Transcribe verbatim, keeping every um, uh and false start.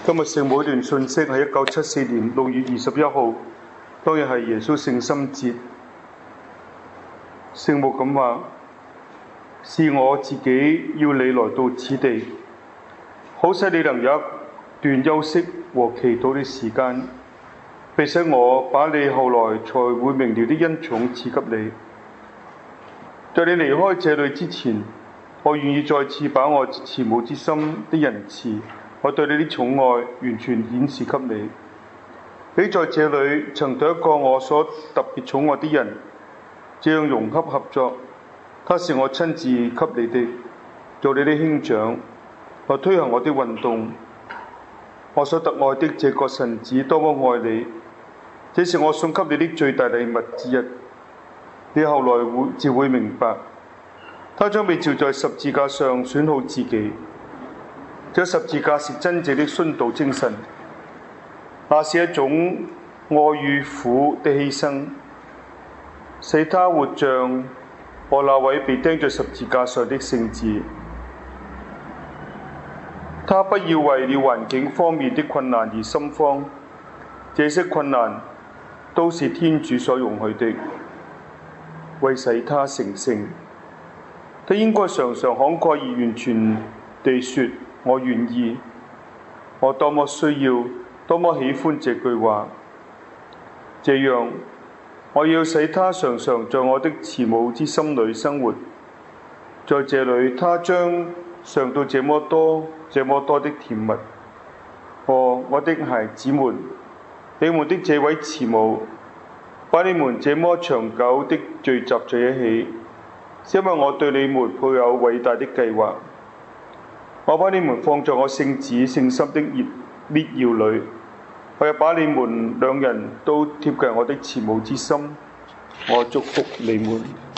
今日聖母一段信息係一九七四年六月二十一號，當日係耶穌聖心節。聖母咁話：是我自己要你來到此地，好使你能有一段休息和祈禱的時間，並使我把你後來才會明了的恩寵賜給你。在你離開這裏之前，我願意再次把我慈母之心的仁慈，我對你的寵愛完全顯示給你。你在這裏曾對一個我所特別寵愛的人這樣融洽合作，他是我親自給你的，做你的兄長，來推行我的運動。我所特愛的這個神子多麼愛你，這是我送給你的最大禮物之一。你後來會自會明白，他將被召在十字架上選好自己。這十字架是真正的殉道精神，那是一種愛與苦的犧牲，使他活像我那位被釘在十字架上的聖子。他不要為了環境方面的困難而心慌，這些困難都是天主所容許的，為使他成聖。他應該常常慷慨而完全地說：我願意。我多麼需要，多麼喜歡這句話。這樣，我要使他常常在我的慈母之心裏生活。在這裏，他將嘗到這麼多、這麼多的甜蜜。哦，我的孩子們，你們的這位慈母，把你們這麼長久的聚集在一起，是因為我對你們抱有偉大的計劃。我把你們放在我聖子聖心的熱烈窯裏，我又把你們兩人都貼近我的慈母之心。我祝福你們。